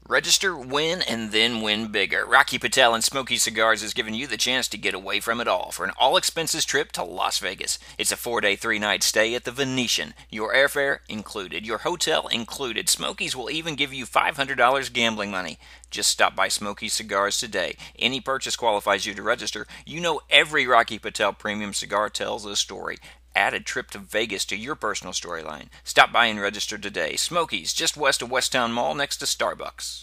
Register, win, and then win bigger. Rocky Patel and Smoky Cigars is giving you the chance to get away from it all for an all-expenses trip to Las Vegas. It's a 4-day, 3-night stay at the Venetian. Your airfare included, your hotel included. Smoky's will even give you $500 gambling money. Just stop by Smoky Cigars today. Any purchase qualifies you to register. You know every Rocky Patel premium cigar tells a story. Add a trip to Vegas to your personal storyline. Stop by and register today. Smokies, just west of Westtown Mall next to Starbucks.